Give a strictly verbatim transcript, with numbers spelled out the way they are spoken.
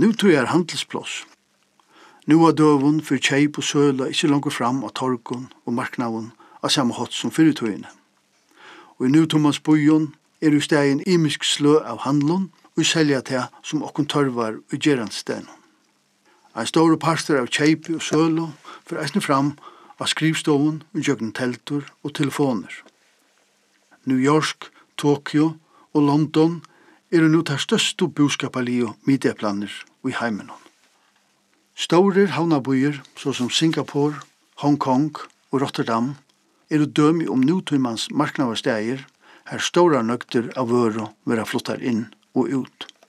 Nu tror jeg er handelsplås. Nu er døven for kjeip og søla ikke langt fram av torgen og marknaden av samme hatt som fyrirtøyene. Og i nutommans bøyen er jo stegin imisk slø av handlun og selja til som okkun tørvar og gerandsteden. Ein store parster av kjeipi og sølu for eisne fram av skrivstoven og jøgn teltur og telefoner. New York, Tokyo og London er nu tar største boskapalio medieplaner i heimenon. Store havnabøyer, såsom Singapore, Hong Kong og Rotterdam, er dømi om nutøymans marknavarsteier, her stora nøgter av vøro vera flottar inn og ut.